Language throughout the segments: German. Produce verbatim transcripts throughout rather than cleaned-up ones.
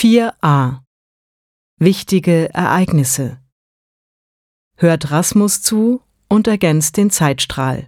vier a. Wichtige Ereignisse. Hört Rasmus zu und ergänzt den Zeitstrahl.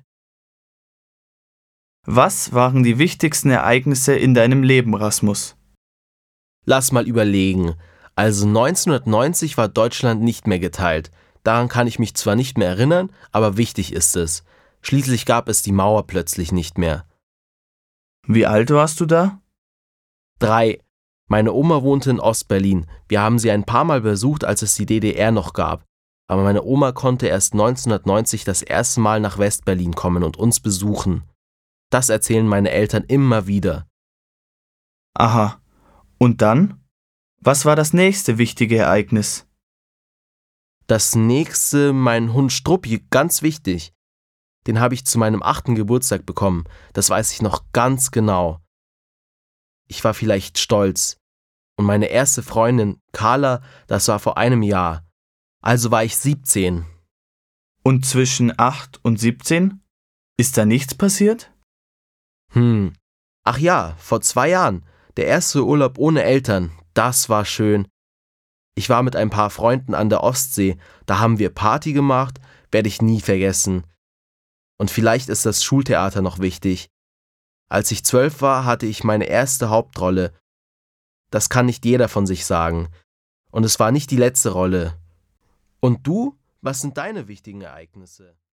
Was waren die wichtigsten Ereignisse in deinem Leben, Rasmus? Lass mal überlegen. Also neunzehnhundertneunzig war Deutschland nicht mehr geteilt. Daran kann ich mich zwar nicht mehr erinnern, aber wichtig ist es. Schließlich gab es die Mauer plötzlich nicht mehr. Wie alt warst du da? Drei. Meine Oma wohnte in Ostberlin. Wir haben sie ein paar Mal besucht, als es die D D R noch gab. Aber meine Oma konnte erst neunzehnhundertneunzig das erste Mal nach Westberlin kommen und uns besuchen. Das erzählen meine Eltern immer wieder. Aha. Und dann? Was war das nächste wichtige Ereignis? Das nächste, mein Hund Struppi, ganz wichtig. Den habe ich zu meinem achten Geburtstag bekommen. Das weiß ich noch ganz genau. Ich war vielleicht stolz. Und meine erste Freundin, Carla, das war vor einem Jahr. Also war ich siebzehn. Und zwischen acht und siebzehn? Ist da nichts passiert? Hm. Ach ja, vor zwei Jahren. Der erste Urlaub ohne Eltern. Das war schön. Ich war mit ein paar Freunden an der Ostsee. Da haben wir Party gemacht. Werde ich nie vergessen. Und vielleicht ist das Schultheater noch wichtig. Als ich zwölf war, hatte ich meine erste Hauptrolle. Das kann nicht jeder von sich sagen. Und es war nicht die letzte Rolle. Und du? Was sind deine wichtigen Ereignisse?